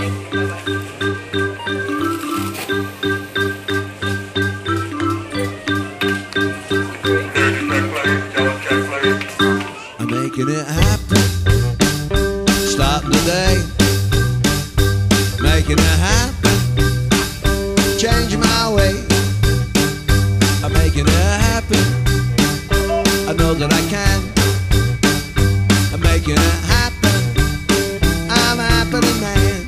I'm making it happen. Starting today, making it happen. Changing my way. I'm making it happen. I know that I can. I'm making it happen. I'm a happening man.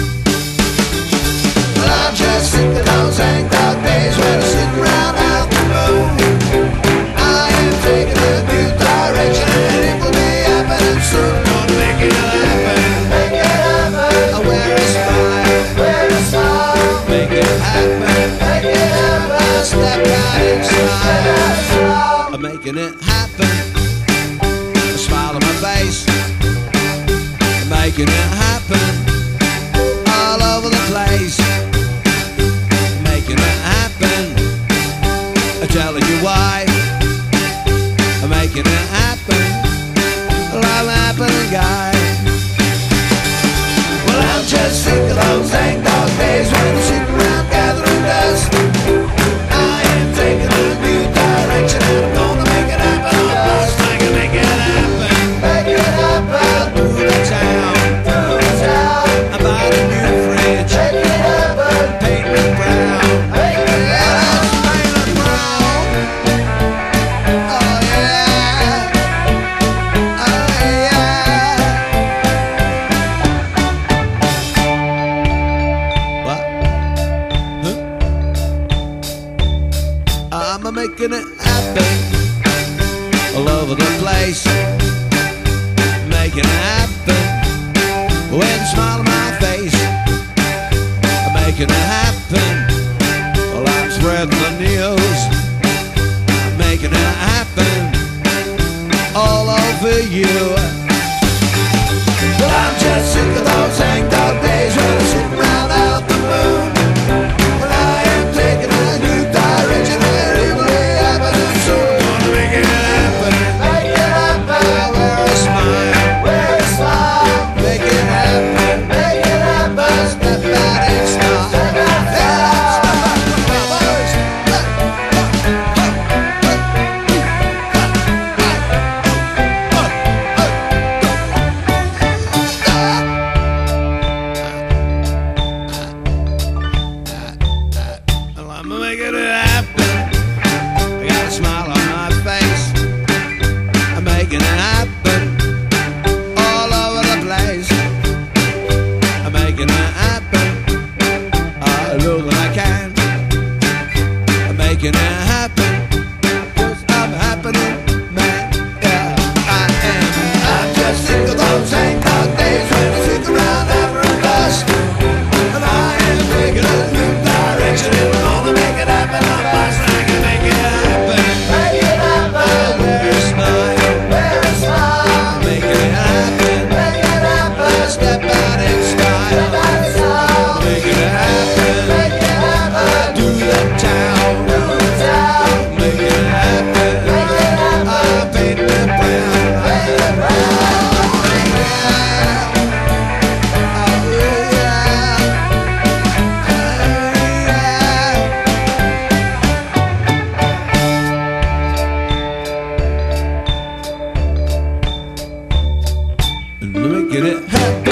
Well, I'm just sick of those hang dog days when I sit around out the moon. I am taking a new direction and it will be happening soon. Gonna make it happen. Make it happen. I wear a smile. Wear a smile. Make it happen. Make it happen. I step out in style. I'm making it happen. A smile on my face. I'm making it happen. All over the place. Making it happen. I'm telling you why. I'm making it happen. Well, I'm a happening guy. Well, I'm just sick of those hang dog days when I sit around gathering dust. I am taking a new direction and I'm gonna make it happen. I can make it happen. Make it happen. Through the town. Through the town. I bought a new fridge. Make it happen. Paint me brown. Make it happen. Paint me brown. Oh yeah. Oh yeah. What? Huh? I'm making it happen. All over the place. Making it happen. With a smile on my face. I'm making it happen. Well, I'm spreading the news. I'm making it happen. All over you. Well, I'm just sick of those hang dog days when I sit around out the moon. Well, I am taking a new direction and it will be happening soon. Gonna make it happen. Make it happen. I wear a smile. Wear a smile. Make it happen. Make it happen. Step out in style. Step out in I'm making it happen. I got a smile on my face. I'm making it happen. All over the place. I'm making it happen. I look that I can. I'm making it happen. 'Cause I'm a happening man. Yeah, I am. I'm just sick of those hang dog days when I sit around after a dust. And I am taking a new direction and I'm gonna make it happen. I'm fast, I can make it happen. Make it happen. I wear a smile. Wear a smile. Make it happen. Make it happen. Step out in style. Step out in style. Make it happen. Make it happen. Do the town. Do the town. Make it happen. Make it happen. I paint it brown. Paint it brown. Making it happen.